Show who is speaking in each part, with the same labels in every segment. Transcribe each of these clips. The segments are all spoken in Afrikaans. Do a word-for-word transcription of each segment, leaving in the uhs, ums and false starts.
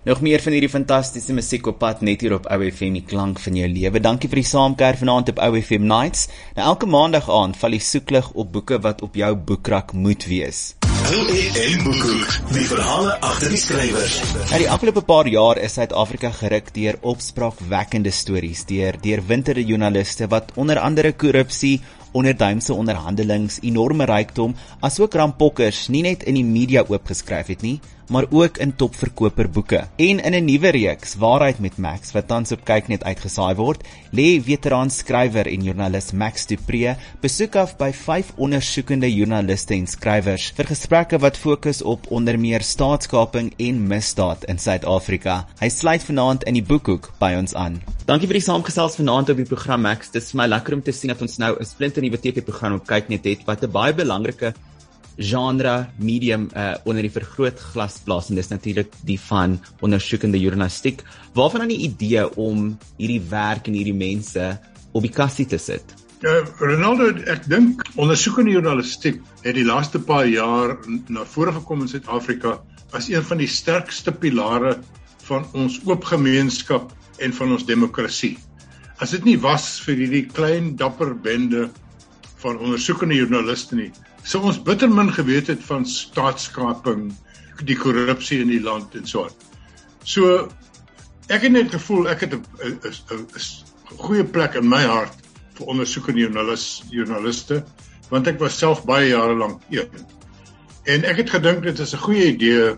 Speaker 1: Nog meer van hierdie fantastiese musiek op pad net hier op O F M, die klank van jou lewe. Dankie vir die saamkuier vanaand op O F M Nights. Nou elke maandag aand val die soeklig op boeke wat op jou boekrak moet wees.
Speaker 2: O F M Boekhoek, die verhale agter die skrywers.
Speaker 1: Nou die afgelope paar jaar is Suid-Afrika geruk deur opspraakwekkende stories, deur deurwinterde joernaliste wat onder andere korrupsie, onderduimse onderhandelings, enorme rykdom, asook rampokkers nie net in die media oopgeskryf het nie, maar ook in topverkoper boeke. En in 'n nuwe reeks, Waarheid met Max, wat tans op Kyknet uitgesaai word, lê veteraan skrywer en joernalis Max du Preez besoek af by vyf ondersoekende joernaliste en skrywers vir gesprekke wat fokus op onder meer staatskaping en misdaad in Suid-Afrika. Hy sluit vanaand in die Boekhoek by ons aan. Dankie vir die saamgesels vanaand op die program, Max. Dit is vir my lekker om te sien dat ons nou 'n splinternuwe T V-program op Kyknet het wat 'n baie belangrike genre, medium uh, onder die vergrootglas plaas, en dis natuurlik die van ondersoekende journalistiek. Waarvan dan die idee om hierdie werk en hierdie mense op die kassie te sit?
Speaker 3: Uh, Ronaldo, ek dink ondersoekende journalistiek het die laaste paar jaar na vore gekom in Suid-Afrika as een van die sterkste pilare van ons oop gemeenskap en van ons demokrasie. As dit nie was vir hierdie klein dapper bende van ondersoekende joernaliste nie, sou ons bitter min geweet het van staatskaping, die korrupsie in die land en so aan. So, ek het net gevoel, ek het 'n goeie plek in my hart vir ondersoekende joernalis, joernaliste, want ek was self baie jare lank een. En ek het gedink dit is 'n goeie idee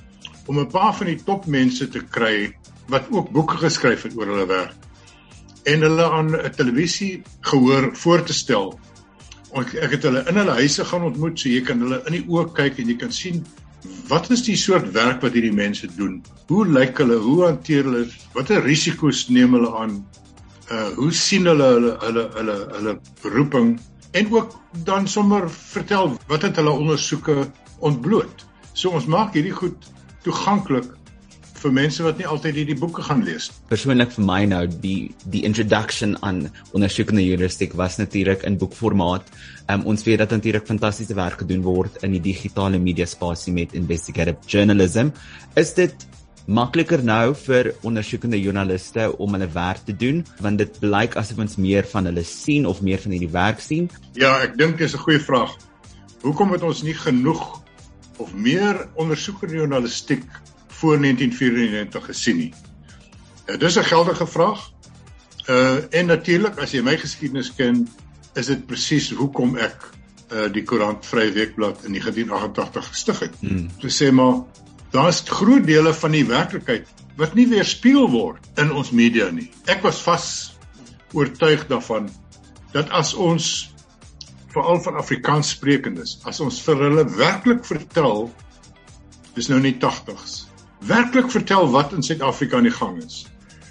Speaker 3: om 'n paar van die topmense te kry wat ook boeke geskryf het oor hulle werk en hulle aan 'n televisie gehoor voor te stel. Ek het hulle in hulle huise gaan ontmoet, so jy kan hulle in die oë kyk en jy kan sien wat is die soort werk wat hierdie mense doen. Hoe lyk hulle, hoe hanteer hulle, watter risiko's neem hulle aan, uh, hoe sien hulle hulle hulle hulle hulle beroeping, en ook dan sommer vertel wat het hulle ondersoeke ontbloot. So ons maak hierdie goed toeganklik vir mense wat nie altyd hierdie boeke gaan lees.
Speaker 1: Persoonlik vir my nou, die die introduction aan ondersoekende journalistiek was natuurlik in boekformaat. Um, ons weet dat natuurlik fantastiese werk gedoen word in die digitale media spasie met investigative journalism. Is dit makliker nou vir ondersoekende joernaliste om hulle werk te doen, want dit blyk asof ons meer van hulle sien of meer van hierdie werk sien?
Speaker 3: Ja, ek dink dis 'n goeie vraag. Hoekom het ons nie genoeg of meer ondersoekende journalistiek voor negentien vyerennegentig gesien nie? Uh, dis 'n geldige vraag. Uh, en natuurlik, as jy my geskiedenis ken, is dit presies hoekom ek uh, die Koerant Vrye Weekblad in negentien agt agt agt gestig het. Hmm. Te sê maar, daar is groot dele van die werklikheid wat nie weerspieël word in ons media nie. Ek was vas oortuig daarvan dat as ons, veral van Afrikaans sprekendes, as ons vir hulle werklik vertel, dis nou nie tagtigs, werklik vertel wat in Suid-Afrika aan die gang is.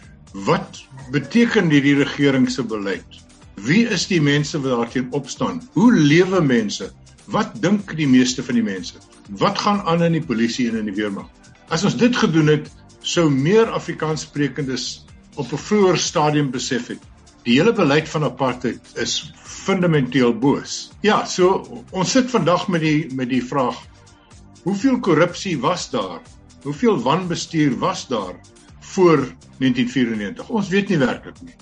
Speaker 3: Wat beteken hierdie regering se beleid? Wie is die mense wat daarteen opstaan? Hoe lewe mense? Wat dink die meeste van die mense? Wat gaan aan in die polisie en in die weermag? As ons dit gedoen het, sou meer Afrikaans sprekendes op 'n vroeër stadium besef het. Die hele beleid van apartheid is fundamenteel boos. Ja, so ons sit vandag met die met die vraag: hoeveel korrupsie was daar? Hoeveel wanbestuur was daar voor negentien vyerennegentig? Ons weet nie werklik nie.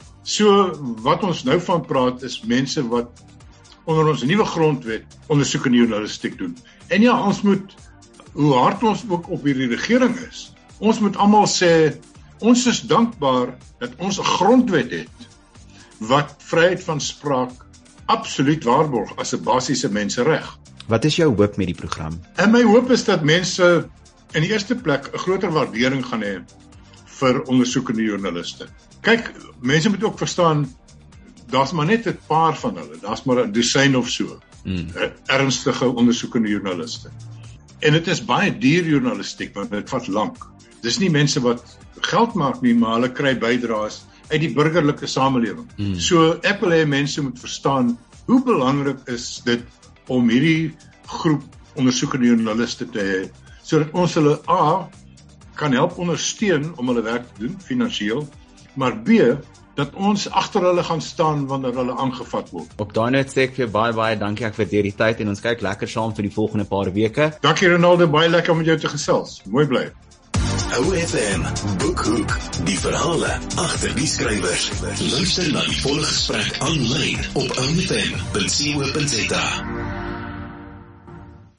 Speaker 3: So wat ons nou van praat is mense wat onder ons nuwe grondwet ondersoekende journalistiek doen. En ja, ons moet, hoe hard ons ook op hierdie regering is, ons moet almal sê, ons is dankbaar dat ons 'n grondwet het wat vryheid van spraak absoluut waarborg as 'n basiese mensereg.
Speaker 1: Wat is jou hoop met die program?
Speaker 3: En my hoop is dat mense in die eerste plek 'n groter waardering gaan hê vir ondersoekende joernaliste. Kyk, mense moet ook verstaan, daar's maar net 'n paar van hulle, daar's maar 'n dosyn of so, mm. ernstige ondersoekende joernaliste. En dit is baie duur journalistiek, want dit vat lank. Dis nie mense wat geld maak nie, maar hulle kry bydraes uit die burgerlike samelewing. Mm. So ek wil hê mense moet verstaan, hoe belangrik is dit om hierdie groep ondersoekende joernaliste te hê, sodat ons hulle A, kan help ondersteun om hulle werk te doen, finansiëel, maar B, dat ons agter hulle gaan staan wanneer hulle aangevat word.
Speaker 1: Op daai noot sê ek vir baie baie dankie, ek waardeer die tyd en ons kyk lekker saam vir die volgende paar weke.
Speaker 3: Dankie Ronaldo, baie lekker om met jou te gesels. Mooi bly.
Speaker 2: O F M, Boekhoek, die verhale agter die skrywers. Luister na die volle gesprek aanlyn op o f m punt co punt za.